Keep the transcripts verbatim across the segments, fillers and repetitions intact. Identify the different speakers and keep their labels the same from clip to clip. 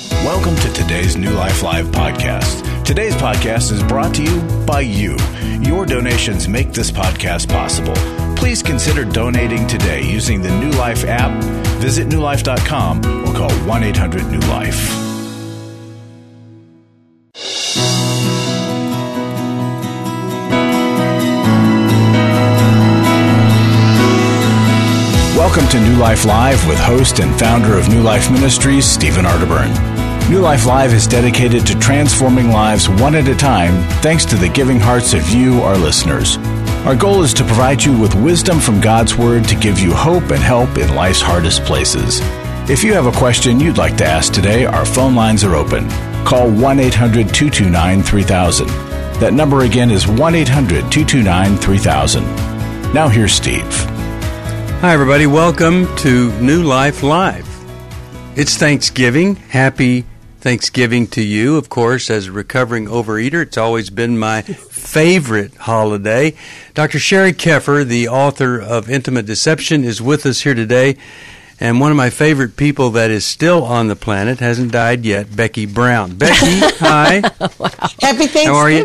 Speaker 1: Welcome to today's New Life Live podcast. Today's podcast is brought to you by you. Your donations make this podcast possible. Please consider donating today using the New Life app. Visit new life dot com or call one eight hundred new life. Welcome to New Life Live with host and founder of New Life Ministries, Stephen Arterburn. New Life Live is dedicated to transforming lives one at a time thanks to the giving hearts of you, our listeners. Our goal is to provide you with wisdom from God's Word to give you hope and help in life's hardest places. If you have a question you'd like to ask today, our phone lines are open. Call one eight hundred two two nine three thousand. That number again is one eight hundred two two nine three thousand. Now here's Steve.
Speaker 2: Hi, everybody. Welcome to New Life Live. It's Thanksgiving. Happy Thanksgiving to you, of course, as a recovering overeater. It's always been my favorite holiday. Doctor Sherry Keffer, the author of Intimate Deception, is with us here today. And one of my favorite people that is still on the planet, hasn't died yet, Becky Brown. Becky, hi.
Speaker 3: Wow. Happy Thanksgiving.
Speaker 2: How are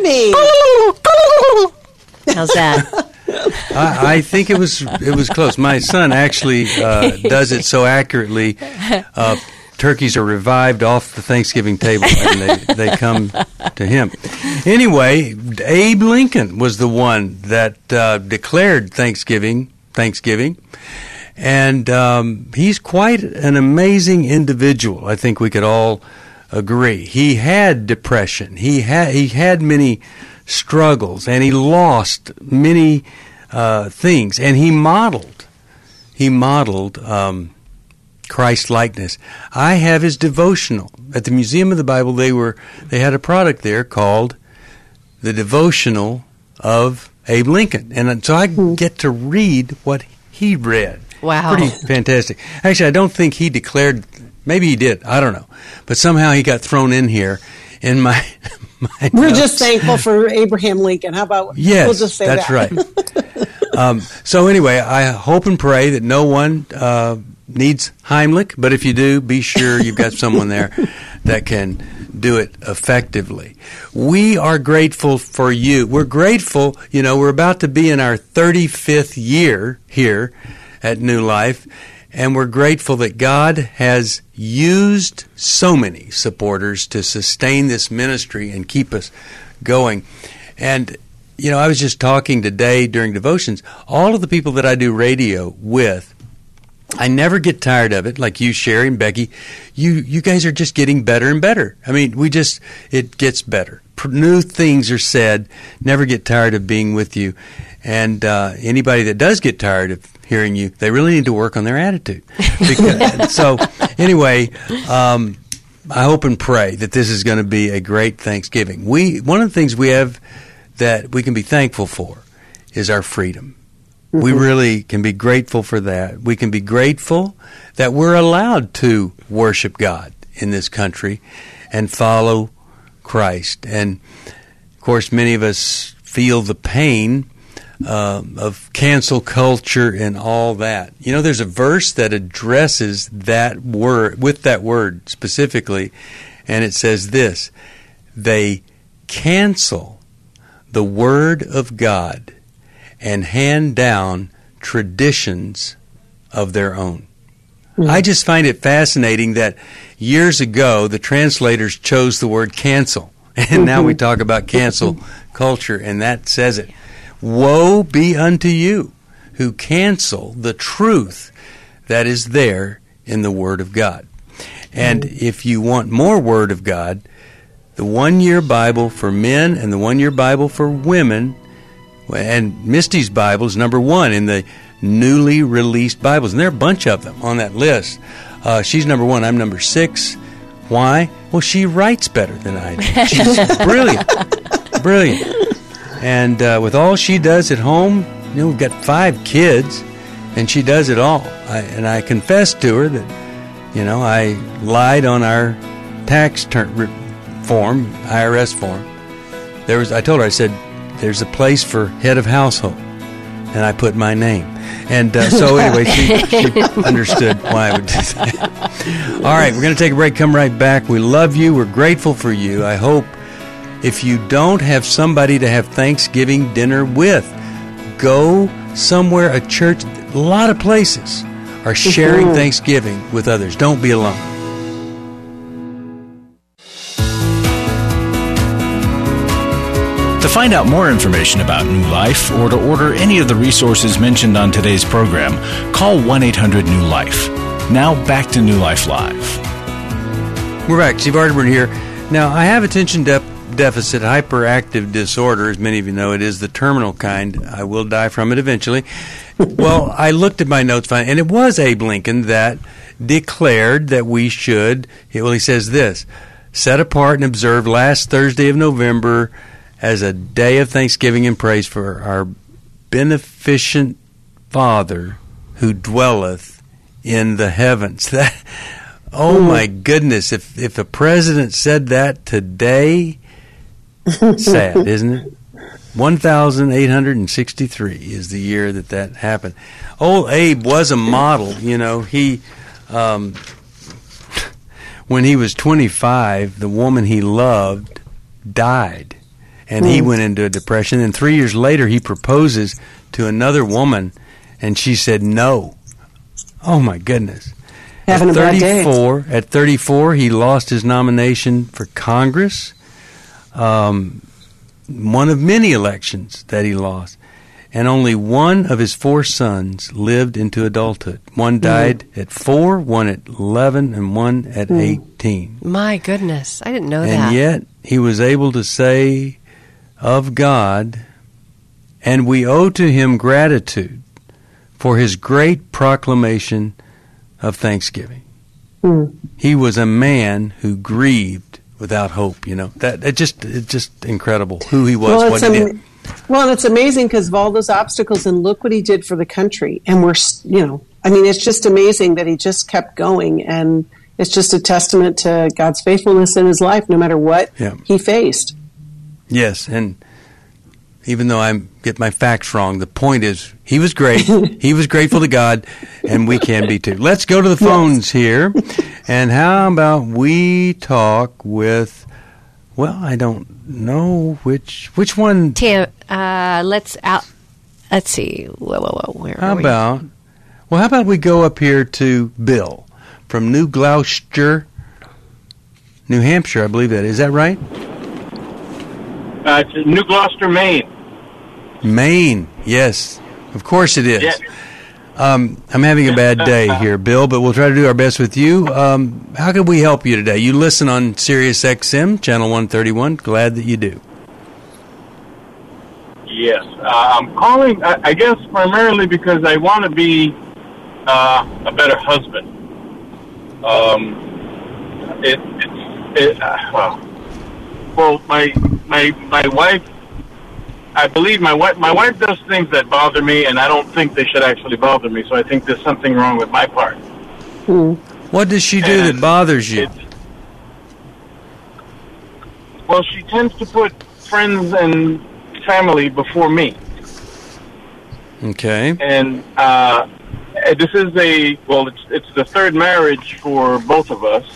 Speaker 2: you?
Speaker 3: How's that?
Speaker 2: I, I think it was it was close. My son actually uh, does it so accurately. Uh, turkeys are revived off the Thanksgiving table, and they, they come to him. Anyway, Abe Lincoln was the one that uh, declared Thanksgiving, Thanksgiving, and um, he's quite an amazing individual. I think we could all agree. He had depression. He had he had many struggles, and he lost many uh, things, and he modeled. He modeled. Um, Christ-likeness. I have his devotional. At the Museum of the Bible, they were they had a product there called the Devotional of Abe Lincoln. And so I get to read what he read.
Speaker 3: Wow.
Speaker 2: Pretty fantastic. Actually, I don't think he declared, maybe he did, I don't know. But somehow he got thrown in here in my, my
Speaker 4: We're
Speaker 2: notes.
Speaker 4: just thankful for Abraham Lincoln. How about,
Speaker 2: yes,
Speaker 4: we'll just say
Speaker 2: that's
Speaker 4: that.
Speaker 2: right. um, so anyway, I hope and pray that no one uh, needs Heimlich, but if you do, be sure you've got someone there that can do it effectively. We are grateful for you. We're grateful, you know, we're about to be in our thirty-fifth year here at New Life, and we're grateful that God has used so many supporters to sustain this ministry and keep us going. And, you know, I was just talking today during devotions, all of the people that I do radio with, I never get tired of it, like you, Sherry and Becky. You you guys are just getting better and better. I mean, we just, it gets better. New things are said. Never get tired of being with you. And uh, anybody that does get tired of hearing you, they really need to work on their attitude. Because, so anyway, um, I hope and pray that this is going to be a great Thanksgiving. We one of the things we have that we can be thankful for is our freedom. We really can be grateful for that. We can be grateful that we're allowed to worship God in this country and follow Christ. And, of course, many of us feel the pain uh, of cancel culture and all that. You know, there's a verse that addresses that word, with that word specifically, and it says this: they cancel the word of God and hand down traditions of their own. Mm. I just find it fascinating that years ago the translators chose the word cancel, and mm-hmm. now we talk about cancel culture, and that says it. Woe be unto you who cancel the truth that is there in the Word of God. And mm. if you want more Word of God, the one-year Bible for men and the one-year Bible for women, and Misty's Bible is number one in the newly released Bibles. And there are a bunch of them on that list. Uh, she's number one. I'm number six. Why? Well, she writes better than I do. She's brilliant. Brilliant. And uh, with all she does at home, you know, we've got five kids, and she does it all. I, and I confessed to her that, you know, I lied on our tax ter- form, I R S form. There was, I told her, I said, there's a place for head of household. and I put my name. And uh, so anyway, she, she understood why I would do that. All right, we're going to take a break, come right back. We love you. We're grateful for you. I hope if you don't have somebody to have Thanksgiving dinner with, go somewhere, a church. A lot of places are sharing mm-hmm. Thanksgiving with others. Don't be alone.
Speaker 1: To find out more information about New Life or to order any of the resources mentioned on today's program, call one eight hundred new life. Now back to New Life Live.
Speaker 2: We're back. Steve Arterburn here. Now, I have attention de- deficit hyperactive disorder. As many of you know, it is the terminal kind. I will die from it eventually. Well, I looked at my notes, and it was Abe Lincoln that declared that we should, well, he says this, set apart and observe last Thursday of November as a day of thanksgiving and praise for our beneficent Father who dwelleth in the heavens. That, oh my goodness! If if a president said that today, sad, isn't it? One thousand eight hundred and sixty-three is the year that that happened. Old Abe was a model. You know, he um, when he was twenty-five, the woman he loved died. And he went into a depression. And three years later, he proposes to another woman, and she said no. Oh, my goodness.
Speaker 4: Having
Speaker 2: at
Speaker 4: a bad day.
Speaker 2: At thirty-four, he lost his nomination for Congress, um, one of many elections that he lost. And only one of his four sons lived into adulthood. One died mm. at four, one at eleven, and one at mm. eighteen.
Speaker 3: My goodness. I didn't know
Speaker 2: and
Speaker 3: that.
Speaker 2: And yet, he was able to say of God, and we owe to him gratitude for his great proclamation of thanksgiving. Mm. He was a man who grieved without hope. You know that it just it's just incredible who he was,
Speaker 4: well,
Speaker 2: what he
Speaker 4: am-
Speaker 2: did.
Speaker 4: Well, and it's amazing because of all those obstacles, and look what he did for the country. And we're, you know, I mean, it's just amazing that he just kept going, and it's just a testament to God's faithfulness in his life, no matter what
Speaker 2: yeah.
Speaker 4: he faced.
Speaker 2: Yes, and even though I get my facts wrong, the point is he was great. He was grateful to God, and we can be too. Let's go to the phones yes. here. And how about we talk with, well, I don't know which which one.
Speaker 3: Tam, uh, let's out. Let's see. Whoa, whoa, whoa. Where
Speaker 2: how
Speaker 3: are
Speaker 2: about,
Speaker 3: we?
Speaker 2: well, how about we go up here to Bill from New Gloucester, New Hampshire, I believe that. Is that right?
Speaker 5: Uh, it's New Gloucester, Maine.
Speaker 2: Maine, yes. Of course it is.
Speaker 5: Yeah.
Speaker 2: Um, I'm having a bad day here, Bill, but we'll try to do our best with you. Um, how can we help you today? You listen on Sirius X M, Channel one thirty-one. Glad that you do.
Speaker 5: Yes. Uh, I'm calling, I, I guess, primarily because I want to be uh, a better husband. Um, it, it's, it, uh, well... Well, my my my wife, I believe my wife my wife does things that bother me, and I don't think they should actually bother me. So I think there's something wrong with my part.
Speaker 4: Hmm.
Speaker 2: What does she do and that bothers you?
Speaker 5: Well, she tends to put friends and family before me.
Speaker 2: Okay.
Speaker 5: And uh, this is a well, it's it's the third marriage for both of us,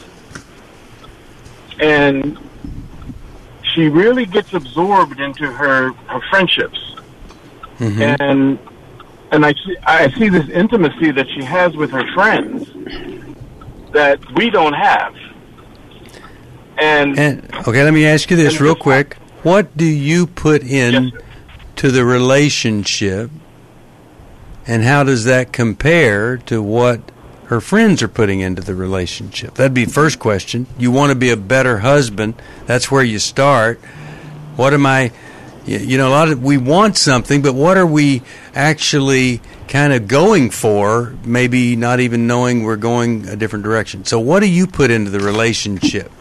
Speaker 5: and she really gets absorbed into her, her friendships. Mm-hmm. And and I see, I see this intimacy that she has with her friends that we don't have. And,
Speaker 2: and okay, let me ask you this real quick. What do you put in yes, to the relationship, and how does that compare to what her friends are putting into the relationship? That'd be first question. You want to be a better husband. That's where you start. What am I, you know, a lot of, we want something, but what are we actually kind of going for, maybe not even knowing we're going a different direction? So what do you put into the relationship?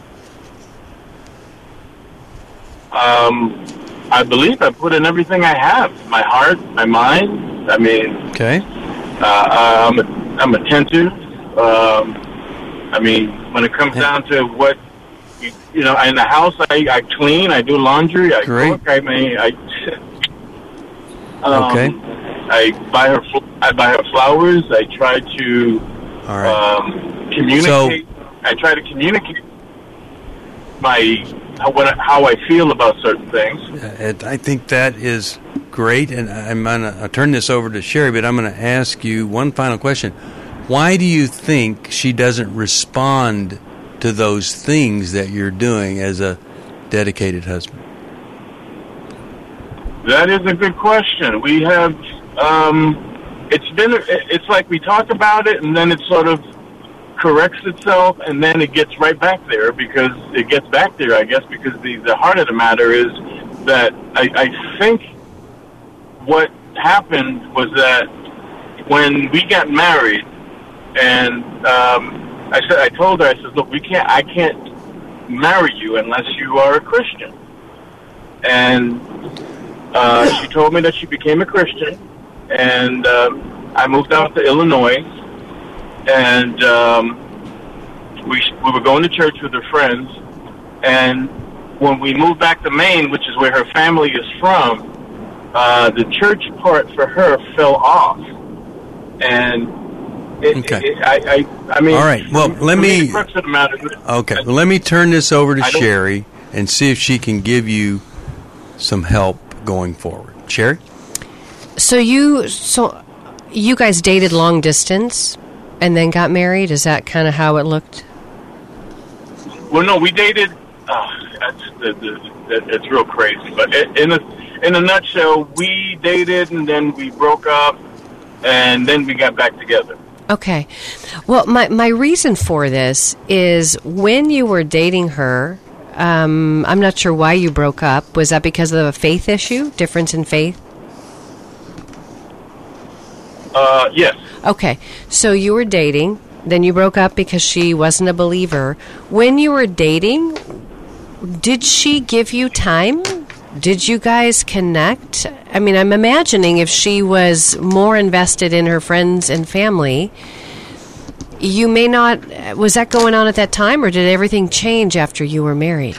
Speaker 5: Um, I believe I put in everything I have. My heart, my mind. I mean,
Speaker 2: okay.
Speaker 5: Uh, I'm, I'm attentive. Um, I mean, when it comes down to what, you, you know, in the house, I, I clean, I do laundry, I
Speaker 2: Great.
Speaker 5: cook, I mean, I... Um,
Speaker 2: okay.
Speaker 5: I buy her fl- I buy her flowers. I try to
Speaker 2: All right.
Speaker 5: um, communicate.
Speaker 2: So,
Speaker 5: I try to communicate my how, what, how I feel about certain things.
Speaker 2: Uh, I think that is great, and I'm going to turn this over to Sherry, but I'm going to ask you one final question. Why do you think she doesn't respond to those things that you're doing as a dedicated husband?
Speaker 5: That is a good question. We have, um, it's been, it's like we talk about it, and then it sort of corrects itself, and then it gets right back there, because it gets back there, I guess, because the, the heart of the matter is that I, I think what happened was that when we got married, and um, I said, I told her, I said, look, we can't, I can't marry you unless you are a Christian. And uh, she told me that she became a Christian, and uh, I moved out to Illinois, and um, we we were going to church with her friends, and when we moved back to Maine, which is where her family is from, uh, the church part for her fell off, and it,
Speaker 2: okay.
Speaker 5: it, I, I I mean,
Speaker 2: all right. Well, let me.
Speaker 5: The crux of the matter,
Speaker 2: okay. Well, let me turn this over to
Speaker 5: I don't-
Speaker 2: Sherry and see if she can give you some help going forward. Sherry?
Speaker 3: So you so you guys dated long distance and then got married? Is that kind of how it looked?
Speaker 5: Well, no, we dated. Oh, that's the, the, the, it's real crazy, but in a in a nutshell, we dated and then we broke up, and then we got back together.
Speaker 3: Okay. Well, my my reason for this is when you were dating her, um, I'm not sure why you broke up. Was that because of a faith issue, difference in faith?
Speaker 5: Uh, yes.
Speaker 3: Okay. So you were dating, then you broke up because she wasn't a believer. When you were dating, did she give you time? Did you guys connect? I mean, I'm imagining if she was more invested in her friends and family, you may not... Was that going on at that time, or did everything change after you were married?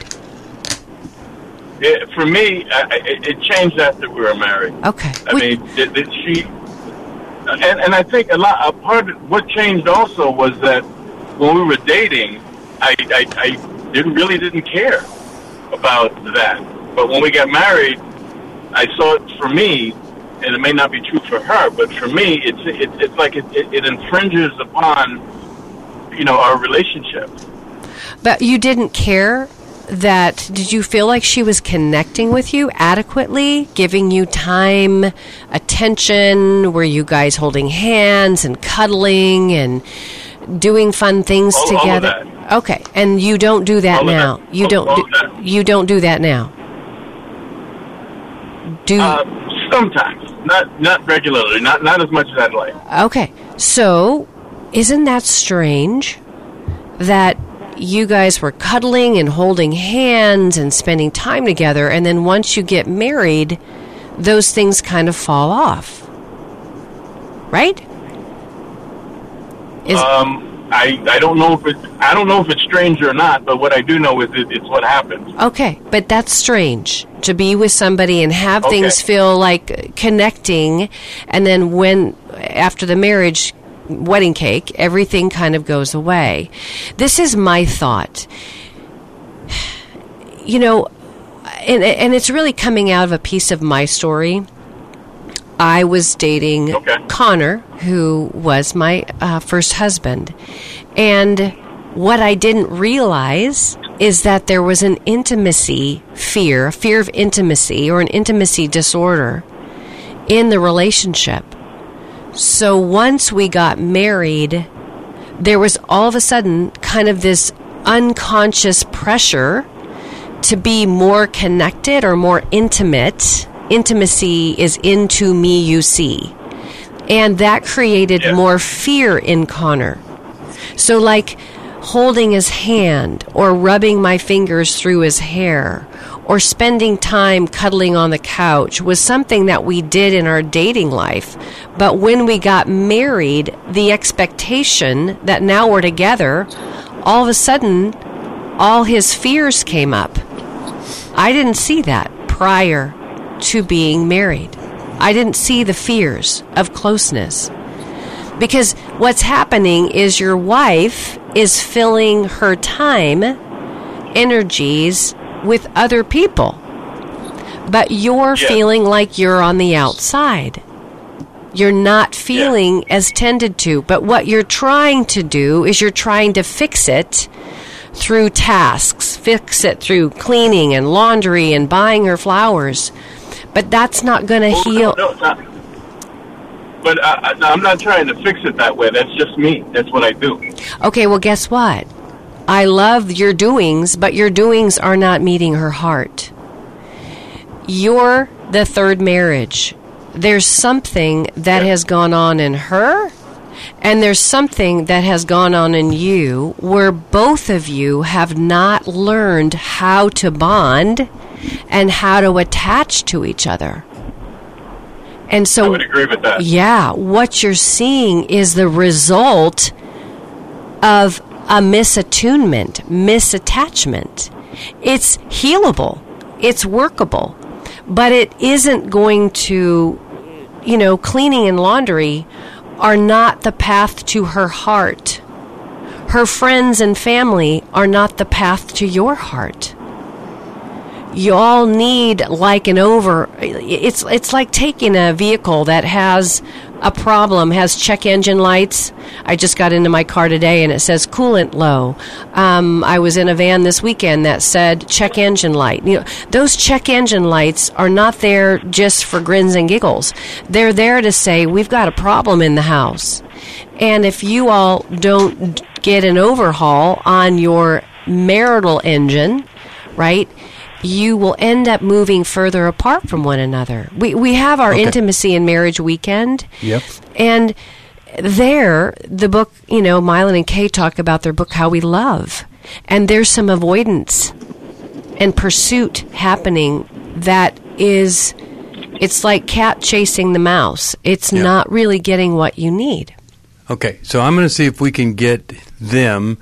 Speaker 5: It, for me, I, it, it changed after we were married.
Speaker 3: Okay.
Speaker 5: I
Speaker 3: Would-
Speaker 5: mean, did, did she... And, and I think a lot. A part of what changed also was that when we were dating, I, I, I didn't really didn't care about that. But when we got married, I saw it for me, and it may not be true for her, but for me, it's it, it's like it, it, it infringes upon, you know, our relationship.
Speaker 3: But you didn't care that... Did you feel like she was connecting with you adequately, giving you time, attention? Were you guys holding hands and cuddling and doing fun things
Speaker 5: All- all of
Speaker 3: together?
Speaker 5: that.
Speaker 3: Okay, and you don't do that
Speaker 5: All of
Speaker 3: now.
Speaker 5: that.
Speaker 3: You
Speaker 5: All-
Speaker 3: don't.
Speaker 5: all
Speaker 3: do,
Speaker 5: of that.
Speaker 3: You don't do that now. Do
Speaker 5: Uh, sometimes, not not regularly, not not as much as I'd like.
Speaker 3: Okay, so isn't that strange that you guys were cuddling and holding hands and spending time together, and then once you get married, those things kind of fall off, right? Is,
Speaker 5: Um, I I don't know if it I don't know if it's strange or not, but what I do know is it, it's what happens.
Speaker 3: okay, but that's strange to be with somebody and have
Speaker 5: Okay.
Speaker 3: things feel like connecting, and then when after the marriage wedding cake, everything kind of goes away. This is my thought. You know, and, and it's really coming out of a piece of my story. I was dating
Speaker 5: Okay.
Speaker 3: Connor, who was my uh, first husband. And what I didn't realize is that there was an intimacy fear, a fear of intimacy, or an intimacy disorder in the relationship. So once we got married, there was all of a sudden kind of this unconscious pressure to be more connected or more intimate. Intimacy is into me, you see. And that created
Speaker 5: Yeah.
Speaker 3: more fear in Connor. So like holding his hand or rubbing my fingers through his hair or spending time cuddling on the couch was something that we did in our dating life. But when we got married, the expectation that now we're together, all of a sudden, all his fears came up. I didn't see that prior to being married. I didn't see the fears of closeness. Because what's happening is your wife is filling her time, energies with other people. But you're yeah. feeling like you're on the outside. You're not feeling yeah. as tended to. But what you're trying to do is you're trying to fix it through tasks, fix it through cleaning and laundry and buying her flowers. But that's not going to oh, heal.
Speaker 5: No, no, not. But I, I'm not trying to fix it that way. That's just me. That's what I do.
Speaker 3: Okay, well, guess what? I love your doings, but your doings are not meeting her heart. You're the third marriage. There's something that yeah. has gone on in her, and there's something that has gone on in you where both of you have not learned how to bond and how to attach to each other. And so,
Speaker 5: I would agree with that.
Speaker 3: Yeah, what you're seeing is the result of a misattunement, misattachment. It's healable. It's workable. But it isn't going to, you know, cleaning and laundry are not the path to her heart. Her friends and family are not the path to your heart. You all need like an over, it's it's like taking a vehicle that has a problem, has check engine lights. I just got into my car today and it says coolant low. Um, I was in a van this weekend that said check engine light. You know, those check engine lights are not there just for grins and giggles. They're there to say we've got a problem in the house. And if you all don't get an overhaul on your marital engine, right, you will end up moving further apart from one another. We we have our okay. Intimacy and Marriage Weekend.
Speaker 2: Yep.
Speaker 3: And there, the book, you know, Mylon and Kay talk about their book, How We Love. And there's some avoidance and pursuit happening that is, it's like cat chasing the mouse. It's yep. not really getting what you need.
Speaker 2: Okay, so I'm going to see if we can get them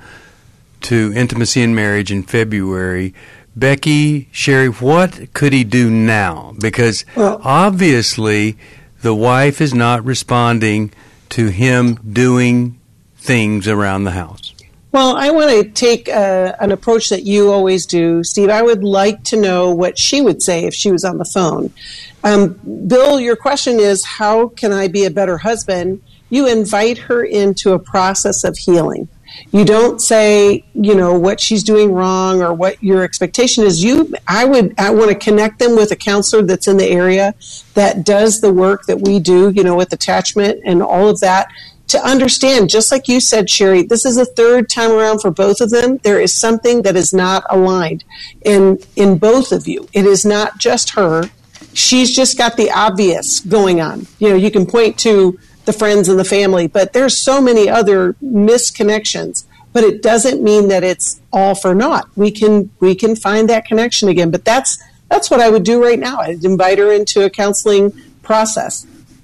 Speaker 2: to Intimacy and Marriage in February. Becky, Sherry, what could he do now? Because well, obviously the wife is not responding to him doing things around the house.
Speaker 4: Well, I want to take uh, an approach that you always do, Steve. I would like to know what she would say if she was on the phone. Um, Bill, your question is, how can I be a better husband? You invite her into a process of healing. You don't say, you know, what she's doing wrong or what your expectation is. You, I would, I want to connect them with a counselor that's in the area that does the work that we do, you know, with attachment and all of that, to understand, just like you said, Sherry, this is a third time around for both of them. There is something that is not aligned in, in both of you. It is not just her. She's just got the obvious going on. You know, you can point to the friends and the family, but there's so many other misconnections, but it doesn't mean that it's all for naught. We can we can find that connection again, but that's that's what I would do right now. I'd invite her into a counseling process.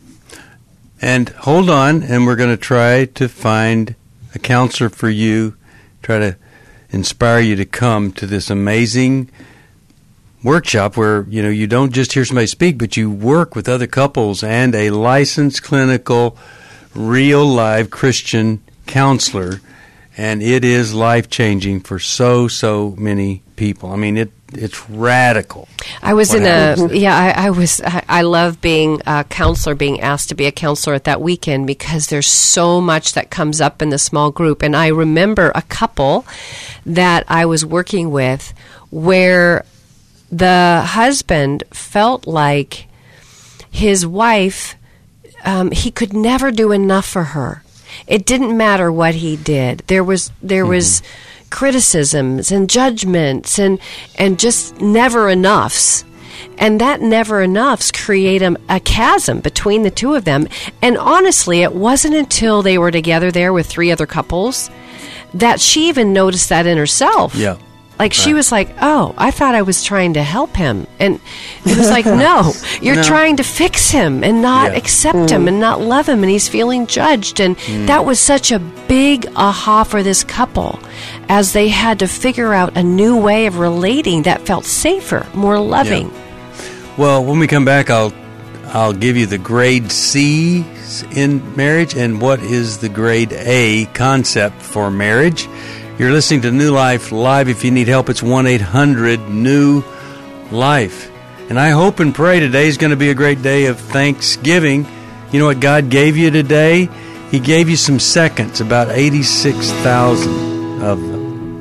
Speaker 2: And hold on, and we're going to try to find a counselor for you, try to inspire you to come to this amazing workshop where, you know, you don't just hear somebody speak, but you work with other couples and a licensed clinical, real live Christian counselor, and it is life-changing for so, so many people. I mean, it it's radical.
Speaker 3: I was
Speaker 2: what
Speaker 3: in
Speaker 2: happens.
Speaker 3: a, yeah, I, I was, I, I love being a counselor, being asked to be a counselor at that weekend because there's so much that comes up in the small group. And I remember a couple that I was working with where the husband felt like his wife, um, he could never do enough for her. It didn't matter what he did. There was there mm-hmm. was criticisms and judgments and and just never enoughs. And that never enoughs create a, a chasm between the two of them. And honestly, it wasn't until they were together there with three other couples that she even noticed that in herself.
Speaker 2: Yeah.
Speaker 3: Like, she was like, oh, I thought I was trying to help him. And it was like, no, you're
Speaker 2: No.
Speaker 3: trying to fix him and not
Speaker 2: Yeah.
Speaker 3: accept
Speaker 4: Mm.
Speaker 3: him and not love him. And he's feeling judged. And that was such a big aha for this couple as they had to figure out a new way of relating that felt safer, more loving.
Speaker 2: Well, when we come back, I'll I'll give you the grade C in marriage and what is the grade A concept for marriage. You're listening to New Life Live. If you need help, it's one eight hundred new life. And I hope and pray today is going to be a great day of Thanksgiving. You know what God gave you today? He gave you some seconds, about eighty-six thousand of them.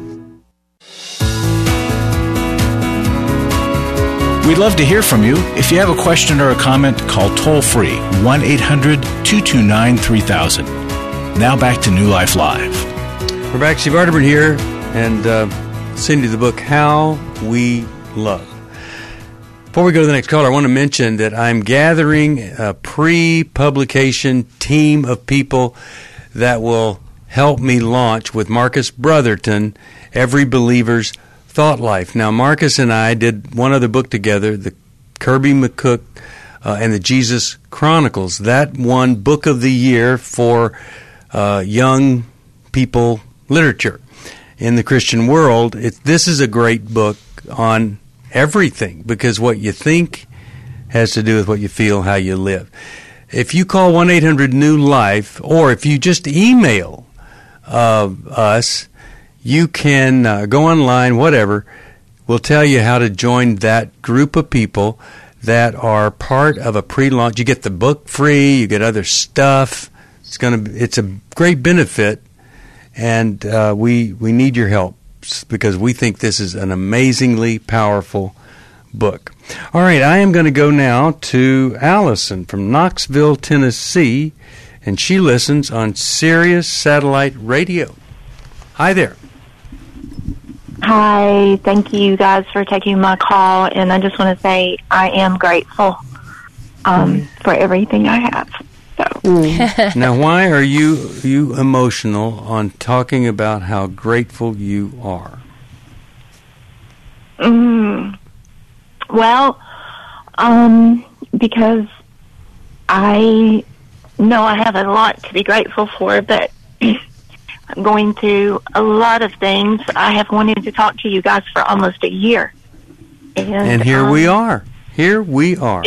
Speaker 1: We'd love to hear from you. If you have a question or a comment, call toll-free one eight hundred two two nine three thousand. Now back to New Life Live.
Speaker 2: We're back. Steve Arterburn here, and uh, send you the book, How We Love. Before we go to the next caller, I want to mention that I'm gathering a pre-publication team of people that will help me launch with Marcus Brotherton, Every Believer's Thought Life. Now, Marcus and I did one other book together, the Kirby McCook uh, and the Jesus Chronicles. That won Book of the Year for uh, young people literature in the Christian world. It, this is a great book on everything, because what you think has to do with what you feel, how you live. If you call one eight hundred new life, or if you just email uh, us, you can uh, go online, whatever. We'll tell you how to join that group of people that are part of a pre-launch. You get the book free. You get other stuff. It's gonna. It's a great benefit, and uh, we we need your help because we think this is an amazingly powerful book. All right, I am going to go now to Allison from Knoxville, Tennessee, and she listens on Sirius Satellite Radio. Hi there.
Speaker 6: Hi, thank you guys for taking my call, and I just want to say I am grateful um, for everything I have. So.
Speaker 2: Mm. Now, why are you you emotional on talking about how grateful you are?
Speaker 6: Mm. Well, um, because I know I have a lot to be grateful for, but I'm going through a lot of things. I have wanted to talk to you guys for almost a year. And,
Speaker 2: and here
Speaker 6: um,
Speaker 2: we are. Here we are.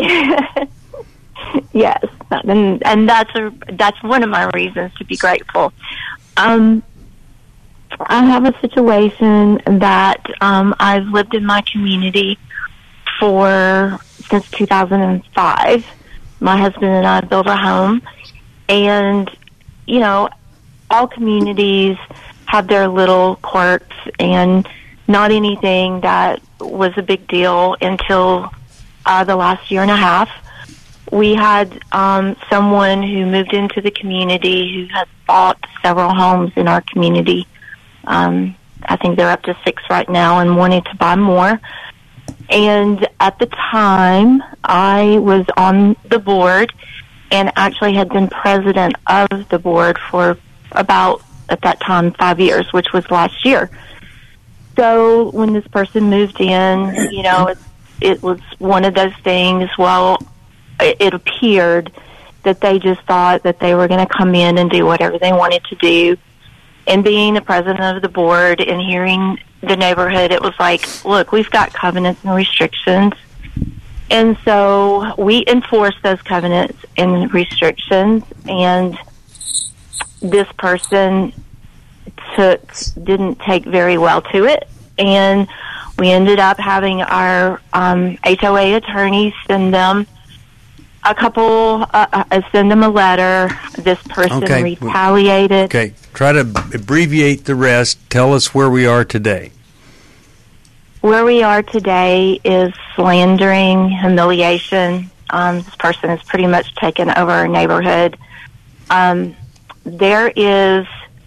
Speaker 6: Yes, and and that's a that's one of my reasons to be grateful. Um, I have a situation that um, I've lived in my community for since two thousand five. My husband and I built a home, and you know, all communities have their little quirks, and not anything that was a big deal until uh, the last year and a half. We had um, someone who moved into the community who had bought several homes in our community. Um, I think they're up to six right now and wanted to buy more. And at the time, I was on the board and actually had been president of the board for about, at that time, five years, which was last year. So when this person moved in, you know, it, it was one of those things, well, it appeared that they just thought that they were going to come in and do whatever they wanted to do. And being the president of the board and hearing the neighborhood, it was like, look, we've got covenants and restrictions. And so we enforced those covenants and restrictions. And this person took, didn't take very well to it. And we ended up having our um, H O A attorneys send them a couple, uh, uh, send them a letter. This person
Speaker 2: okay.
Speaker 6: retaliated.
Speaker 2: Okay, try to abbreviate the rest. Tell us where we are today.
Speaker 6: Where we are today is slandering, humiliation. Um, this person has pretty much taken over our neighborhood. Um, there is,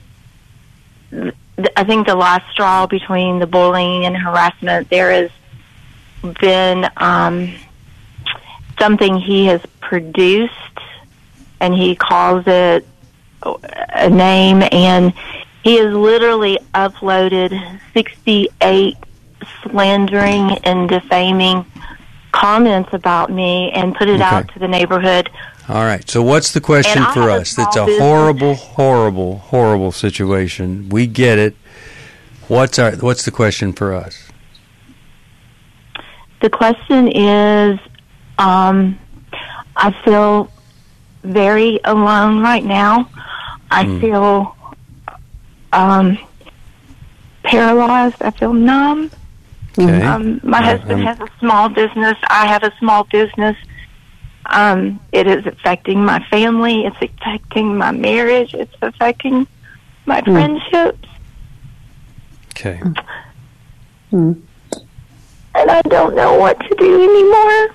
Speaker 6: I think, the last straw between the bullying and harassment. There has been um, something he has produced, and he calls it a name, and he has literally uploaded sixty-eight slandering and defaming comments about me and put it
Speaker 2: okay.
Speaker 6: out to the neighborhood.
Speaker 2: All right. So what's the question
Speaker 6: and
Speaker 2: for us? It's a business. horrible, horrible, horrible situation. We get it. What's our? What's the question for us?
Speaker 6: The question is, um, I feel very alone right now. I mm. feel um, paralyzed. I feel numb.
Speaker 2: Okay.
Speaker 6: Um, my husband has a small business. I have a small business. Um, it is affecting my family. It's affecting my marriage. It's affecting my mm. friendships.
Speaker 2: Okay.
Speaker 4: Mm.
Speaker 6: And I don't know what to do anymore.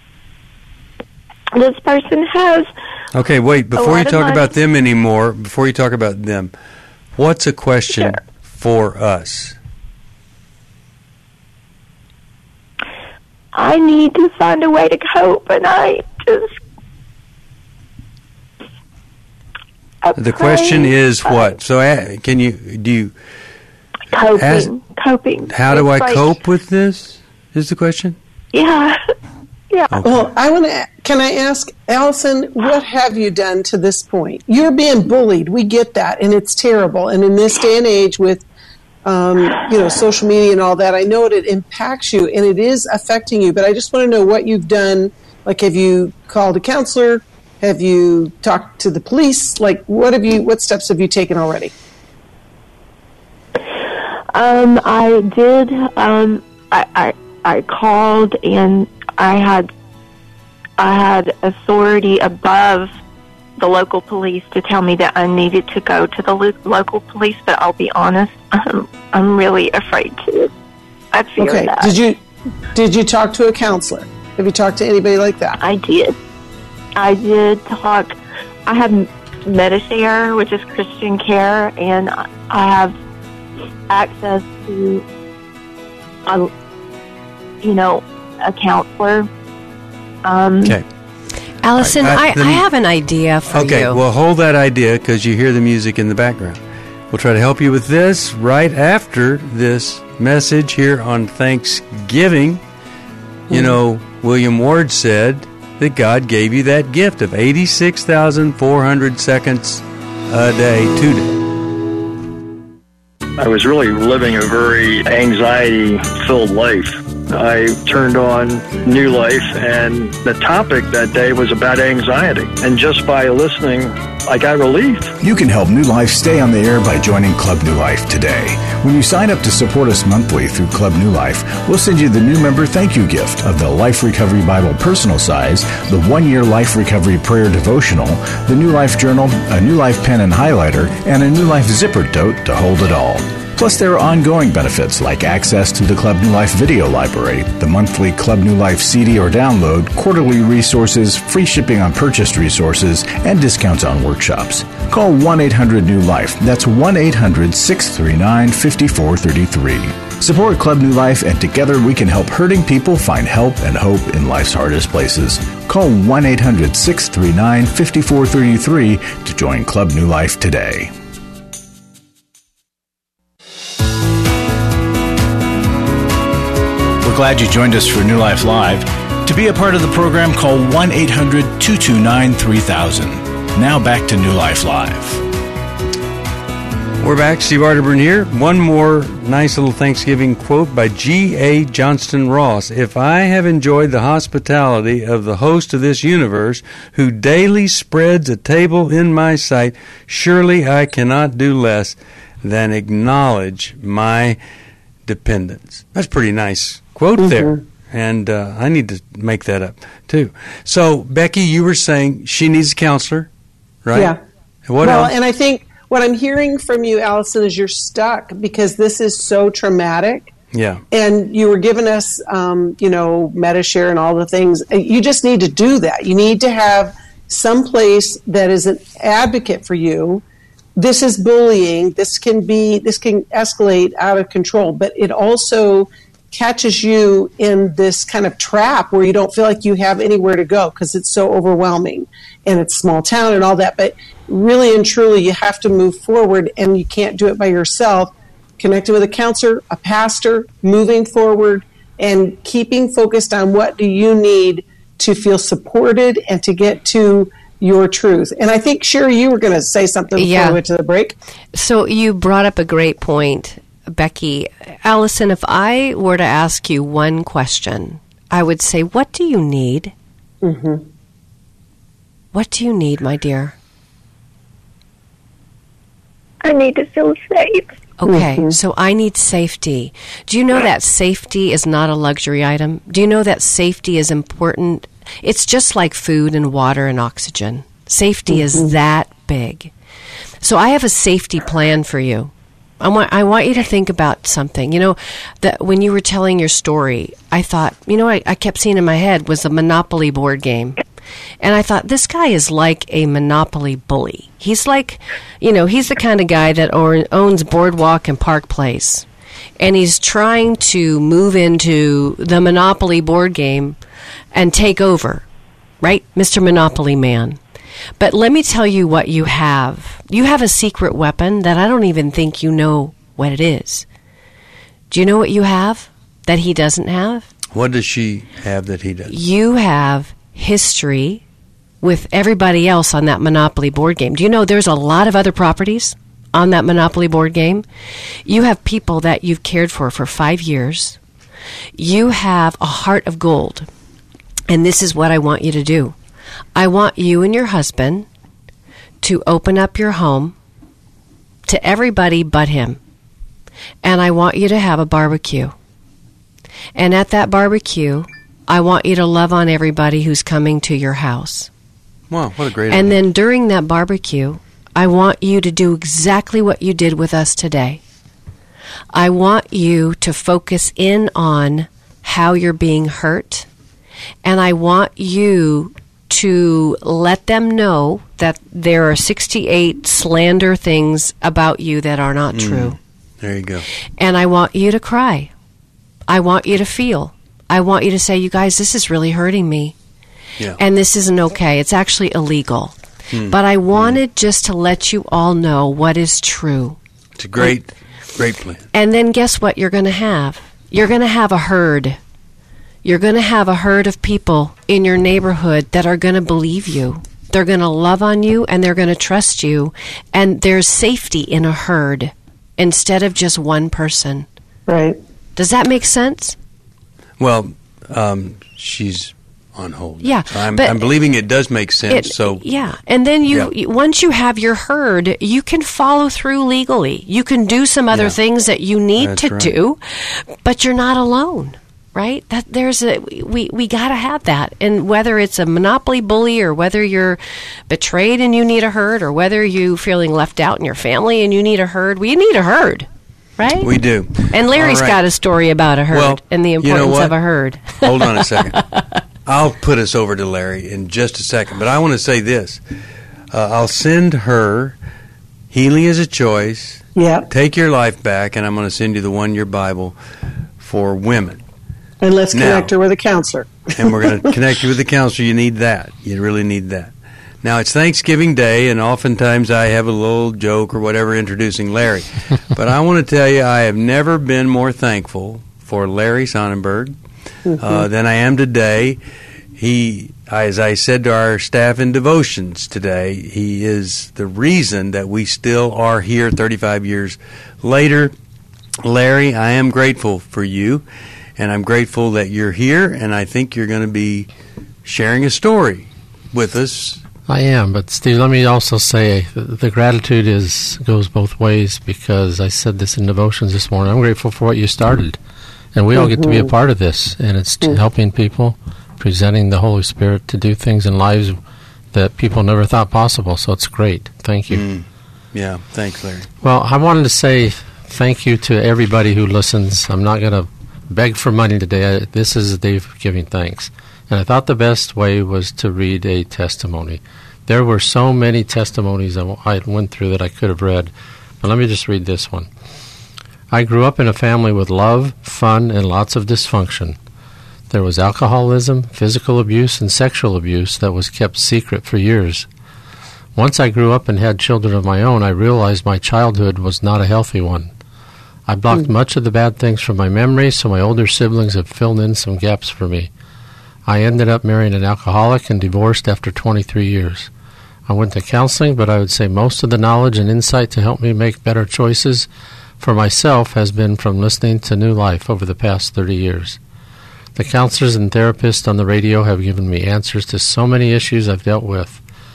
Speaker 6: This person has...
Speaker 2: Okay, wait. Before you talk
Speaker 6: money.
Speaker 2: about them anymore, before you talk about them, what's a question
Speaker 6: Sure.
Speaker 2: for us?
Speaker 6: I need to find a way to cope, and I just... I
Speaker 2: The
Speaker 6: pray,
Speaker 2: question is
Speaker 6: uh,
Speaker 2: what? So uh, can you, do you...
Speaker 6: Coping.
Speaker 2: ask-
Speaker 6: coping.
Speaker 2: How do I
Speaker 6: It's like-
Speaker 2: cope with this, is the question?
Speaker 6: Yeah. Yeah.
Speaker 2: Okay.
Speaker 4: Well, I want to. Can I ask, Allison, what have you done to this point? You're being bullied. We get that, and it's terrible. And in this day and age, with um, you know social media and all that, I know it impacts you and it is affecting you. But I just want to know what you've done. Like, have you called a counselor? Have you talked to the police? Like, what have you? What steps have you taken already?
Speaker 6: Um, I did. Um, I, I I called and I had I had authority above the local police to tell me that I needed to go to the lo- local police. But I'll be honest, I'm I'm really afraid to. I fear
Speaker 4: Okay.
Speaker 6: that.
Speaker 4: Did you did you talk to a counselor? Have you talked to anybody like that?
Speaker 6: I did. I did talk. I have Medishare, which is Christian Care, and I have access to, a, you know, a counselor. Um,
Speaker 2: Okay.
Speaker 3: Allison,
Speaker 2: I- I-
Speaker 3: I,
Speaker 2: then-
Speaker 3: I have an idea for
Speaker 2: Okay,
Speaker 3: you.
Speaker 2: well, hold that idea because you hear the music in the background. We'll try to help you with this right after this message here on Thanksgiving.
Speaker 3: Mm-hmm.
Speaker 2: You know, William Ward said that God gave you that gift of eighty-six thousand four hundred seconds a day today.
Speaker 7: I was really living a very anxiety-filled life. I turned on New Life, and the topic that day was about anxiety. And just by listening, I got relief.
Speaker 1: You can help New Life stay on the air by joining Club New Life today. When you sign up to support us monthly through Club New Life, we'll send you the new member thank you gift of the Life Recovery Bible personal size, the one-year Life Recovery Prayer Devotional, the New Life Journal, a New Life pen and highlighter, and a New Life zipper tote to hold it all. Plus, there are ongoing benefits like access to the Club New Life video library, the monthly Club New Life C D or download, quarterly resources, free shipping on purchased resources, and discounts on workshops. Call one eight hundred new life. That's one eight hundred six three nine five four three three. Support Club New Life, and together we can help hurting people find help and hope in life's hardest places. Call one eight hundred six three nine five four three three to join Club New Life today. We're glad you joined us for New Life Live. To be a part of the program, call one eight hundred two two nine three thousand. Now back to New Life Live.
Speaker 2: We're back. Steve Arterburn here. One more nice little Thanksgiving quote by G A Johnston Ross. If I have enjoyed the hospitality of the host of this universe, who daily spreads a table in my sight, surely I cannot do less than acknowledge my dependence. That's a pretty nice quote mm-hmm. there. And uh, I need to make that up, too. So, Becky, you were saying she needs a counselor, right?
Speaker 4: Yeah.
Speaker 2: What
Speaker 4: well,
Speaker 2: else?
Speaker 4: And I think what I'm hearing from you, Allison, is you're stuck because this is so traumatic.
Speaker 2: Yeah.
Speaker 4: And you were giving us, um, you know, Medishare and all the things. You just need to do that. You need to have some place that is an advocate for you. This is bullying. This can be, this can escalate out of control, but it also catches you in this kind of trap where you don't feel like you have anywhere to go because it's so overwhelming and it's small town and all that. But really and truly, you have to move forward, and you can't do it by yourself. Connecting with a counselor, a pastor, moving forward, and keeping focused on what do you need to feel supported and to get to your truth. And I think, Sherry, you were going to say something before
Speaker 3: yeah.
Speaker 4: we went to the break.
Speaker 3: So you brought up a great point, Becky. Allison, if I were to ask you one question, I would say, what do you need?
Speaker 4: Mm-hmm.
Speaker 3: What do you need, my dear?
Speaker 6: I need to feel safe.
Speaker 3: Okay,
Speaker 4: Mm-hmm.
Speaker 3: so I need safety. Do you know that safety is not a luxury item? Do you know that safety is important? It's just like food and water and oxygen. Safety
Speaker 4: Mm-hmm.
Speaker 3: is that big. So I have a safety plan for you. I want I want you to think about something. You know, that when you were telling your story, I thought, you know, I, I kept seeing in my head was a Monopoly board game. And I thought, this guy is like a Monopoly bully. He's like, you know, he's the kind of guy that or, owns Boardwalk and Park Place. And he's trying to move into the Monopoly board game and take over, right? Mister Monopoly Man. But let me tell you what you have. You have a secret weapon that I don't even think you know what it is. Do you know what you have that he doesn't have?
Speaker 2: What does she have that he doesn't?
Speaker 3: You have history with everybody else on that Monopoly board game. Do you know there's a lot of other properties on that Monopoly board game? You have people that you've cared for for five years. You have a heart of gold. And this is what I want you to do. I want you and your husband to open up your home to everybody but him. And I want you to have a barbecue. And at that barbecue, I want you to love on everybody who's coming to your house.
Speaker 2: Wow, what a great
Speaker 3: And
Speaker 2: idea.
Speaker 3: then during that barbecue, I want you to do exactly what you did with us today. I want you to focus in on how you're being hurt. And I want you to let them know that there are sixty-eight slander things about you that are not true.
Speaker 2: There you go.
Speaker 3: And I want you to cry. I want you to feel. I want you to say, you guys, this is really hurting me.
Speaker 2: Yeah.
Speaker 3: And this isn't okay. It's actually illegal. But I wanted just to let you all know what is true.
Speaker 2: It's a great, great plan.
Speaker 3: And then guess what you're going to have? You're going to have a herd. You're going to have a herd of people in your neighborhood that are going to believe you. They're going to love on you and they're going to trust you. And there's safety in a herd instead of just one person.
Speaker 4: Right.
Speaker 3: Does that make sense?
Speaker 2: Well, um, she's on hold.
Speaker 3: Yeah,
Speaker 2: So I'm,
Speaker 3: but
Speaker 2: I'm believing it does make sense.
Speaker 3: It-
Speaker 2: so
Speaker 3: yeah, and then you
Speaker 2: Yeah.
Speaker 3: you- once you have your herd, you can follow through legally. You can do some other
Speaker 2: Yeah.
Speaker 3: things that you need
Speaker 2: That's
Speaker 3: to
Speaker 2: right.
Speaker 3: do, but you're not alone, right? That there's a we we got to have that. And whether it's a Monopoly bully or whether you're betrayed and you need a herd, or whether you feeling left out in your family and you need a herd, we need a herd, right?
Speaker 2: we do.
Speaker 3: and Larry's
Speaker 2: All right.
Speaker 3: got a story about a herd
Speaker 2: Well,
Speaker 3: and the
Speaker 2: you know
Speaker 3: importance
Speaker 2: what?
Speaker 3: of a herd.
Speaker 2: Hold on a second. I'll put us over to Larry in just a second. But I want to say this. Uh, I'll send her Healing is a Choice,
Speaker 4: Yeah.
Speaker 2: Take Your Life Back, and I'm going to send you the one-year Bible for women.
Speaker 4: And let's
Speaker 2: Now-
Speaker 4: connect her with a counselor.
Speaker 2: And we're going to connect you with the counselor. You need that. You really need that. Now, it's Thanksgiving Day, and oftentimes I have a little joke or whatever introducing Larry. But I want to tell you, I have never been more thankful for Larry Sonnenberg uh, than I am today. He, as I said to our staff in devotions today, he is the reason that we still are here thirty-five years later. Larry, I am grateful for you, and I'm grateful that you're here, and I think you're going to be sharing a story with us.
Speaker 8: I am, but Steve, let me also say the, the gratitude is goes both ways, because I said this in devotions this morning. I'm grateful for what you started, and we all get to be a part of this, and it's to helping people, presenting the Holy Spirit to do things in lives that people never thought possible. So it's great. Thank you.
Speaker 2: Mm. Yeah, thanks, Larry.
Speaker 8: Well, I wanted to say thank you to everybody who listens. I'm not going to beg for money today. I, this is a day of giving thanks. And I thought the best way was to read a testimony. There were so many testimonies I, w- I went through that I could have read. But let me just read this one. I grew up in a family with love, fun, and lots of dysfunction. There was alcoholism, physical abuse, and sexual abuse that was kept secret for years. Once I grew up and had children of my own, I realized my childhood was not a healthy one. I blocked much of the bad things from my memory, so my older siblings have filled in some gaps for me. I ended up marrying an alcoholic and divorced after twenty-three years. I went to counseling, but I would say most of the knowledge and insight to help me make better choices for myself has been from listening to New Life over the past thirty years. The counselors and therapists on the radio have given me answers to so many issues I've dealt with.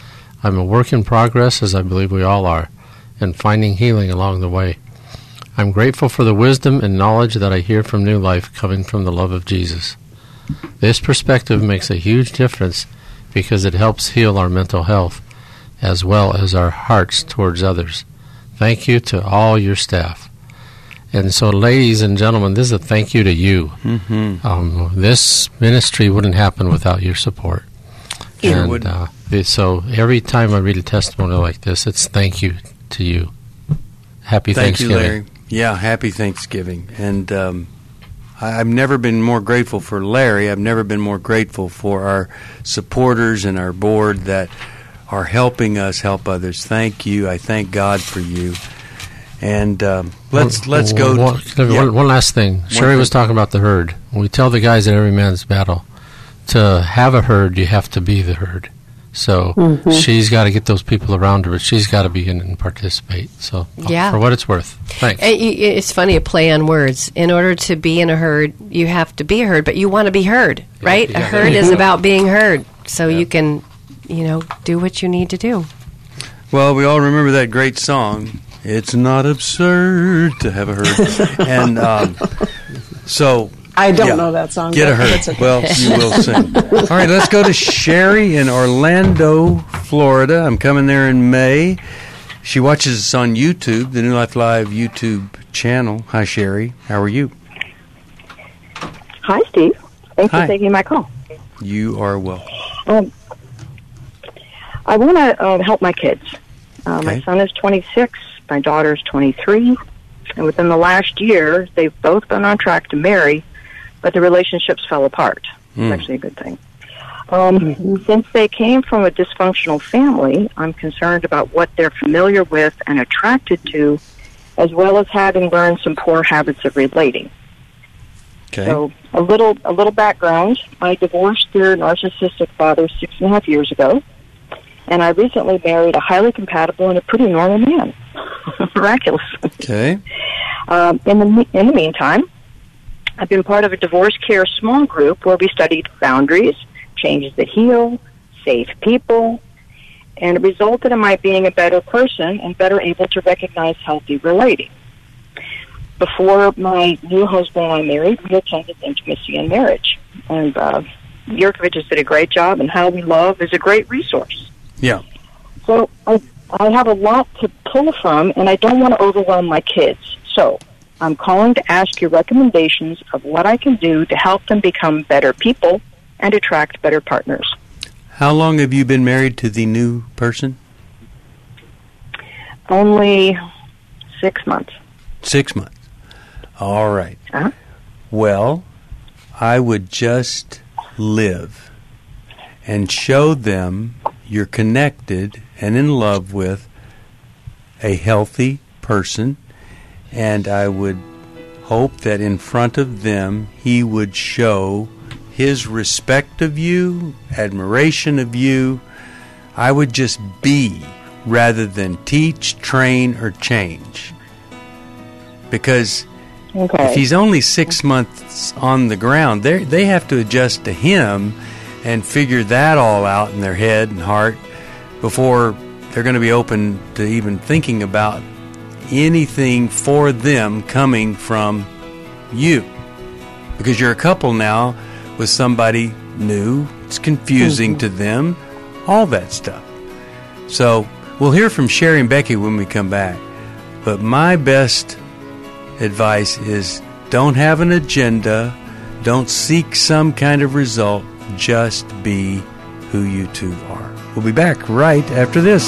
Speaker 8: I'm a work in progress, as I believe we all are, and finding healing along the way. I'm grateful for the wisdom and knowledge that I hear from New Life coming from the love of Jesus. This perspective makes a huge difference because it helps heal our mental health as well as our hearts towards others. Thank you to all your staff. And so, ladies and gentlemen, this is a thank you to you.
Speaker 2: Mm-hmm.
Speaker 8: Um, this ministry wouldn't happen without your support.
Speaker 2: Sure
Speaker 8: and
Speaker 2: wouldn't.
Speaker 8: Uh, it- so every time I read a testimony like this, it's thank you to you. Happy
Speaker 2: Thank you,
Speaker 8: Thanksgiving.
Speaker 2: Larry. Yeah, happy Thanksgiving. And um, I, I've never been more grateful for Larry. I've never been more grateful for our supporters and our board that are helping us help others. Thank you. I thank God for you. And um, let's let's go.
Speaker 8: One,
Speaker 2: to, yeah.
Speaker 8: one, one last thing. Sherry
Speaker 2: thing.
Speaker 8: was talking about the herd. We tell the guys at Every Man's Battle, to have a herd, you have to be the herd. So
Speaker 4: Mm-hmm.
Speaker 8: she's got to get those people around her, but she's got to be in and participate. So
Speaker 3: Yeah.
Speaker 8: for what it's worth. Thanks.
Speaker 3: And y- y- It's funny, a play on words. In order to be in a herd, you have to be heard, but you want to be heard, right?
Speaker 8: Yeah,
Speaker 3: A
Speaker 8: yeah.
Speaker 3: herd is about being heard, so
Speaker 8: Yeah.
Speaker 3: you can, you know, do what you need to do.
Speaker 2: Well, we all remember that great song. It's not absurd to have a herd. and um, so
Speaker 4: I don't
Speaker 2: yeah,
Speaker 4: know that song.
Speaker 2: Get a
Speaker 4: but
Speaker 2: herd.
Speaker 4: that's okay.
Speaker 2: Well, you will sing. All right, let's go to Sherry in Orlando, Florida. I'm coming there in May. She watches us on YouTube, the New Life Live YouTube channel. Hi, Sherry. How are you?
Speaker 9: Hi, Steve. Thanks
Speaker 2: Hi.
Speaker 9: for taking my call.
Speaker 2: You are well.
Speaker 9: Um, I want to uh, help my kids. Uh, My
Speaker 2: Okay.
Speaker 9: son is twenty-six. My daughter's twenty-three. And within the last year, they've both been on track to marry, but the relationships fell apart.
Speaker 2: Mm.
Speaker 9: It's actually a good thing. Um, Since they came from a dysfunctional family, I'm concerned about what they're familiar with and attracted to, as well as having learned some poor habits of relating.
Speaker 2: Okay.
Speaker 9: So a little a little background. I divorced their narcissistic father six and a half years ago, and I recently married a highly compatible and a pretty normal man. Miraculous.
Speaker 2: Okay.
Speaker 9: Um, in the me- in the meantime, I've been part of a divorce care small group where we studied boundaries, changes that heal, safe people, and it resulted in my being a better person and better able to recognize healthy relating. Before my new husband and I married, we attended intimacy and marriage. And uh, Yurkovich did a great job, and How We Love is a great resource.
Speaker 2: Yeah.
Speaker 9: So I, I have a lot to pull from, and I don't want to overwhelm my kids. So I'm calling to ask your recommendations of what I can do to help them become better people and attract better partners.
Speaker 2: How long have you been married to the new person?
Speaker 9: Only six months.
Speaker 2: Six months. All right.
Speaker 9: Uh-huh.
Speaker 2: Well, I would just live and show them you're connected and in love with a healthy person, and I would hope that in front of them he would show his respect of you, admiration of you. I would just be rather than teach, train, or change. Because
Speaker 9: Okay.
Speaker 2: if he's only six months on the ground, they they have to adjust to him and figure that all out in their head and heart before they're going to be open to even thinking about anything for them coming from you. Because you're a couple now with somebody new, it's confusing
Speaker 4: Mm-hmm.
Speaker 2: to them, all that stuff. So we'll hear from Sherry and Becky when we come back. But my best advice is don't have an agenda, don't seek some kind of result, just be who you two are. We'll be back right after this.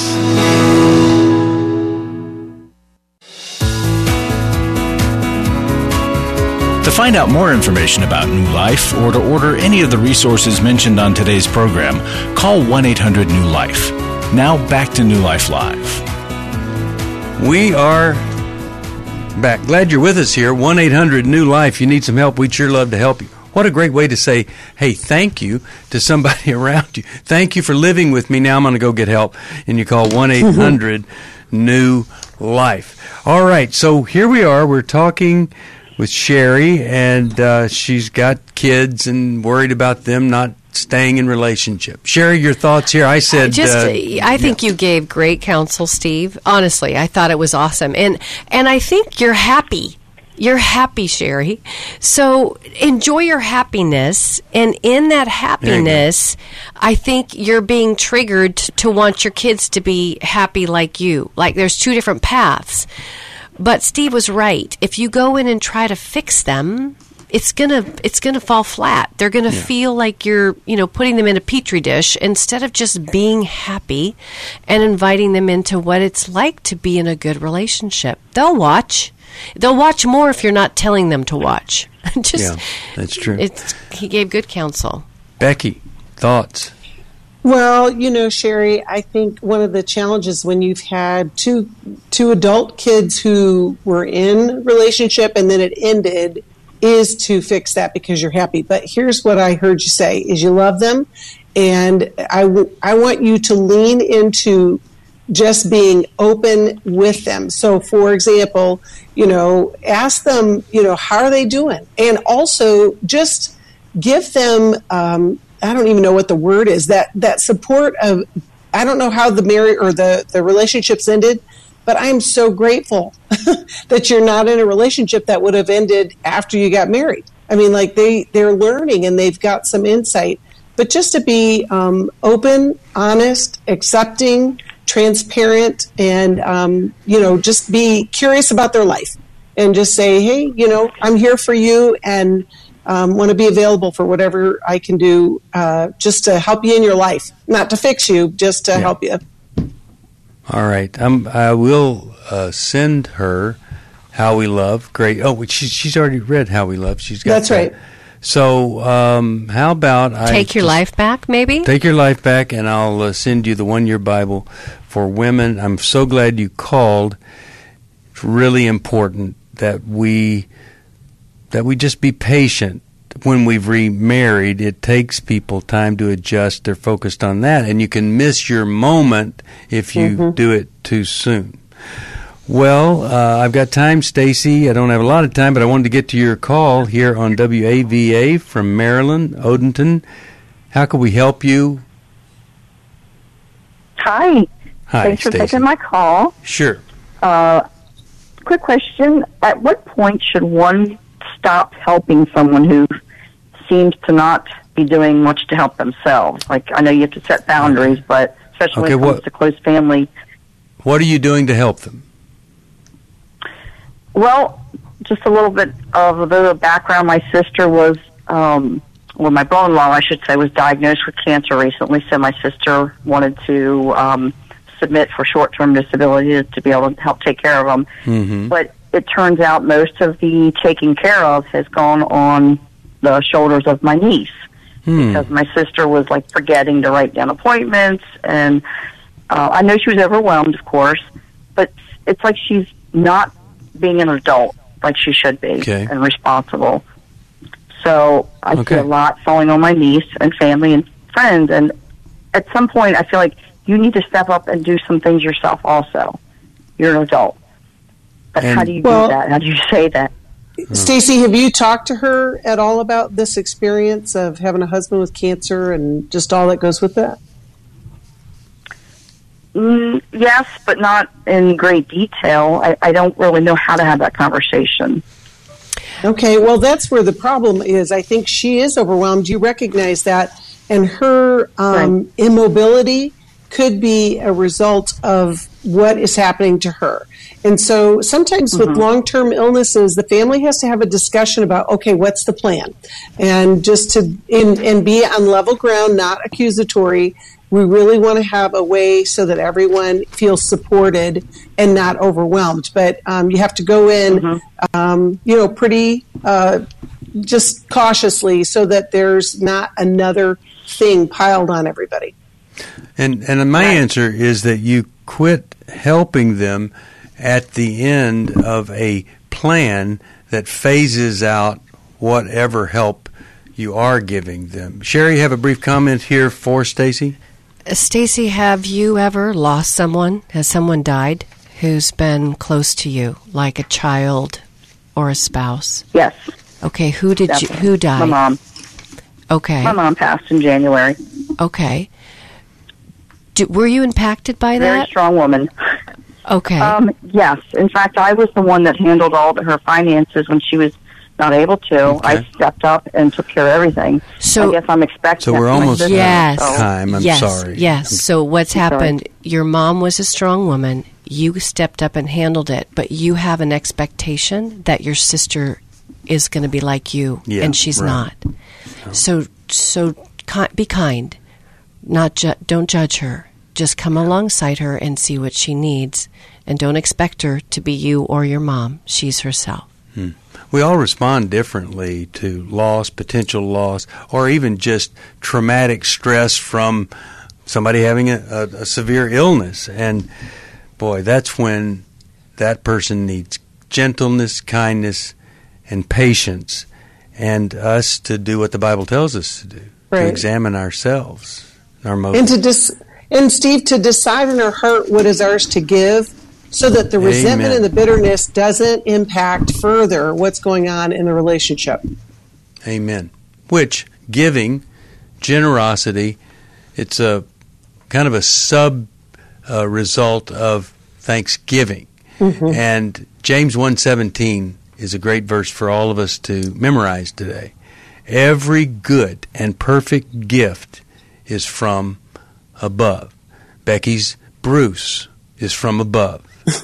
Speaker 1: To find out more information about New Life or to order any of the resources mentioned on today's program, call one eight hundred new life. Now back to New Life Live.
Speaker 2: We are back. Glad you're with us here. one eight hundred new life. You need some help, we'd sure love to help you. What a great way to say, hey, thank you to somebody around you. Thank you for living with me. Now I'm going to go get help. And you call one eight hundred new life. All right, so here we are. We're talking with Sherry, and uh, she's got kids and worried about them not staying in relationship. Sherry, your thoughts here? I said,
Speaker 3: just,
Speaker 2: uh,
Speaker 3: I think yeah. you gave great counsel, Steve. Honestly, I thought it was awesome, and and I think you're happy. You're happy, Sherry. So enjoy your happiness, and in that happiness, I think you're being triggered to, to want your kids to be happy like you. Like there's two different paths. But Steve was right. If you go in and try to fix them, it's gonna it's gonna fall flat. They're gonna yeah. feel like you're you know putting them in a petri dish instead of just being happy and inviting them into what it's like to be in a good relationship. They'll watch. They'll watch more if you're not telling them to watch. Just,
Speaker 2: yeah, that's true.
Speaker 3: It's, he gave good counsel.
Speaker 2: Becky, thoughts?
Speaker 4: Well, you know, Sherry, I think one of the challenges when you've had two two adult kids who were in a relationship and then it ended is to fix that because you're happy. But here's what I heard you say, is you love them, and I, w- I want you to lean into just being open with them. So, for example, you know, ask them, you know, how are they doing? And also just give them, um, I don't even know what the word is, that, that support of, I don't know how the marriage or the, the relationships ended, but I'm so grateful that you're not in a relationship that would have ended after you got married. I mean, like they, they're learning and they've got some insight. But just to be um, open, honest, accepting, transparent, and, um, you know, just be curious about their life and just say, hey, you know, I'm here for you and um, want to be available for whatever I can do uh, just to help you in your life. Not to fix you, just to yeah. help you.
Speaker 2: All right. Um, I will uh, send her How We Love. Great. Oh, she, she's already read How We Love. She's got
Speaker 4: That's
Speaker 2: that.
Speaker 4: right.
Speaker 2: So how um, about I
Speaker 3: take your life back, maybe?
Speaker 2: Take your life back, and I'll uh, send you the one-year Bible for women. I'm so glad you called. It's really important that we that we just be patient. When we've remarried, it takes people time to adjust. They're focused on that, and you can miss your moment if you mm-hmm. do it too soon. Well, uh, I've got time, Stacy. I don't have a lot of time, but I wanted to get to your call here on W A V A from Maryland, Odenton. How can we help you?
Speaker 10: Hi.
Speaker 2: Hi,
Speaker 10: Thanks for
Speaker 2: Stacey.
Speaker 10: taking my call.
Speaker 2: Sure.
Speaker 10: Uh, quick question. At what point should one stop helping someone who seems to not be doing much to help themselves? Like, I know you have to set boundaries, but especially
Speaker 2: okay,
Speaker 10: when it comes
Speaker 2: what,
Speaker 10: to close family.
Speaker 2: What are you doing to help them?
Speaker 10: Well, just a little bit of a bit of background. My sister was, um, well, my brother-in-law, I should say, was diagnosed with cancer recently, so my sister wanted to um, submit for short-term disability to be able to help take care of them.
Speaker 2: Mm-hmm.
Speaker 10: But it turns out most of the taking care of has gone on the shoulders of my niece
Speaker 2: hmm.
Speaker 10: because my sister was, like, forgetting to write down appointments, and uh, I know she was overwhelmed, of course, but it's like she's not being an adult like she should be
Speaker 2: okay.
Speaker 10: and responsible. So I
Speaker 2: okay.
Speaker 10: see a lot falling on my niece and family and friends, and at some point I feel like you need to step up and do some things yourself also. You're an adult. But
Speaker 2: and
Speaker 10: how do you
Speaker 4: well,
Speaker 10: do that? How do you say that?
Speaker 4: Stacy, have you talked to her at all about this experience of having a husband with cancer and just all that goes with that?
Speaker 10: Mm, yes, but not in great detail. I, I don't really know how to have that conversation.
Speaker 4: Okay, well, that's where the problem is. I think she is overwhelmed. You recognize that. And her um, right. immobility could be a result of what is happening to her. And so sometimes mm-hmm. with long-term illnesses, the family has to have a discussion about, okay, what's the plan? And just to in, and be on level ground, not accusatory. We really want to have a way so that everyone feels supported and not overwhelmed. But um, you have to go in, mm-hmm. um, you know, pretty uh, just cautiously so that there's not another thing piled on everybody.
Speaker 2: And and my right. answer is that you quit helping them at the end of a plan that phases out whatever help you are giving them. Sherry, you have a brief comment here for Stacy?
Speaker 3: Stacy, have you ever lost someone? Has someone died who's been close to you, like a child or a spouse?
Speaker 10: Yes.
Speaker 3: Okay, who did
Speaker 10: Definitely.
Speaker 3: you? Who died?
Speaker 10: My mom.
Speaker 3: Okay.
Speaker 10: My mom passed in January.
Speaker 3: Okay. Do, were you impacted by
Speaker 10: Very
Speaker 3: that?
Speaker 10: strong woman.
Speaker 3: Okay.
Speaker 10: Um, yes. In fact, I was the one that handled all of her finances when she was not able to.
Speaker 2: Okay.
Speaker 10: I stepped up and took care of everything.
Speaker 3: So-
Speaker 10: I guess I'm expecting
Speaker 2: So
Speaker 10: that
Speaker 2: we're
Speaker 10: from my
Speaker 2: almost
Speaker 10: sister,
Speaker 3: Yes.
Speaker 10: so-
Speaker 2: time. I'm
Speaker 3: yes.
Speaker 2: sorry.
Speaker 3: Yes.
Speaker 2: I'm-
Speaker 3: So what's
Speaker 10: I'm sorry.
Speaker 3: happened? Your mom was a strong woman. You stepped up and handled it, but you have an expectation that your sister is going to be like you,
Speaker 2: Yeah,
Speaker 3: and she's
Speaker 2: right.
Speaker 3: not. So, so ki- be kind. Not ju- don't judge her. Just come alongside her and see what she needs, and don't expect her to be you or your mom. She's herself.
Speaker 2: Hmm. We all respond differently to loss, potential loss, or even just traumatic stress from somebody having a, a, a severe illness. And boy, that's when that person needs gentleness, kindness, and patience, and us to do what the Bible tells us to do,
Speaker 4: Right.
Speaker 2: to examine ourselves, our
Speaker 4: And
Speaker 2: motives.
Speaker 4: to dis- and Steve, to decide in our heart what is ours to give, so that the resentment
Speaker 2: Amen.
Speaker 4: and the bitterness doesn't impact further what's going on in the relationship.
Speaker 2: Amen. Which, giving, generosity, it's a kind of a sub uh, result of thanksgiving.
Speaker 4: Mhm.
Speaker 2: And James one seventeen is a great verse for all of us to memorize today. Every good and perfect gift is from above. Becky's Bruce is from above.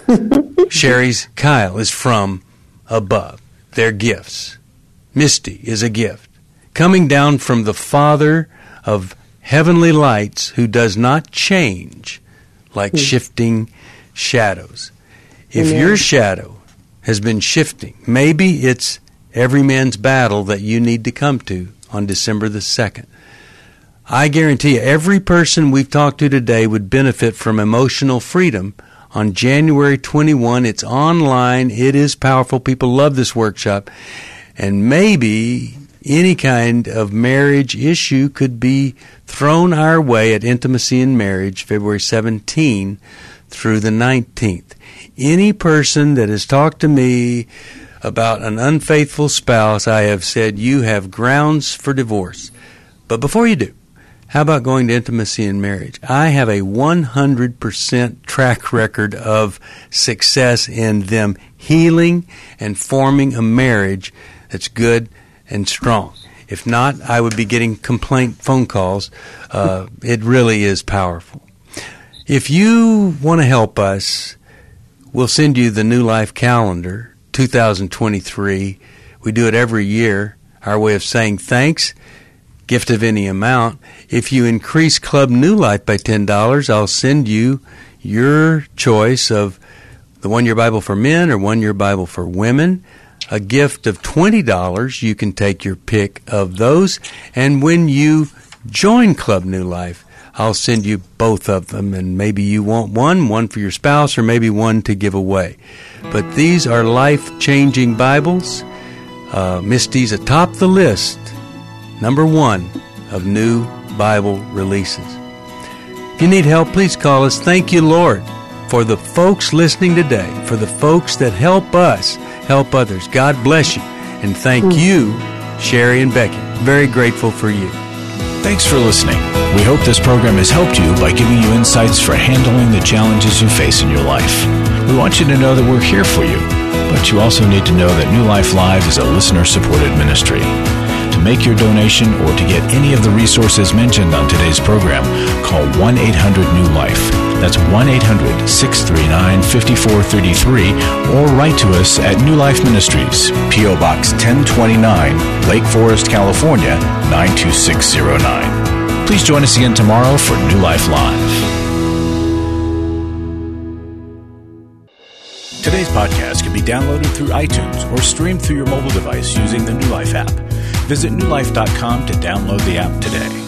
Speaker 2: Sherry's Kyle is from above. They're gifts. Misty is a gift, coming down from the Father of heavenly lights, who does not change like shifting shadows. If
Speaker 4: Amen.
Speaker 2: your shadow has been shifting, maybe it's every man's battle that you need to come to on December the second. I guarantee you, every person we've talked to today would benefit from emotional freedom on January twenty-first. It's online. It is powerful. People love this workshop. And maybe any kind of marriage issue could be thrown our way at Intimacy in Marriage, February seventeenth through the nineteenth. Any person that has talked to me about an unfaithful spouse, I have said, you have grounds for divorce. But before you do, how about going to Intimacy in Marriage? I have a one hundred percent track record of success in them healing and forming a marriage that's good and strong. If not, I would be getting complaint phone calls. Uh, it really is powerful. If you want to help us, we'll send you the New Life Calendar two thousand twenty-three. We do it every year. Our way of saying thanks, gift of any amount. If you increase Club New Life by ten dollars, I'll send you your choice of the One Year Bible for Men or One Year Bible for Women. A gift of twenty dollars, you can take your pick of those. And when you join Club New Life, I'll send you both of them. And maybe you want one, one for your spouse, or maybe one to give away. But these are life-changing Bibles. Uh, Misty's atop the list, number one of new Bible releases. If you need help, please call us. Thank you, Lord, for the folks listening today, for the folks that help us help others. God bless you. And thank you, Sherry and Becky. Very grateful for you.
Speaker 1: Thanks for listening. We hope this program has helped you by giving you insights for handling the challenges you face in your life. We want you to know that we're here for you, but you also need to know that New Life Live is a listener-supported ministry. To make your donation or to get any of the resources mentioned on today's program, call one eight hundred new life. That's one eight hundred, six three nine, five four three three, or write to us at New Life Ministries, P O Box ten twenty-nine, Lake Forest, California, nine two six zero nine. Please join us again tomorrow for New Life Live. Today's podcast can be downloaded through iTunes or streamed through your mobile device using the New Life app. Visit new life dot com to download the app today.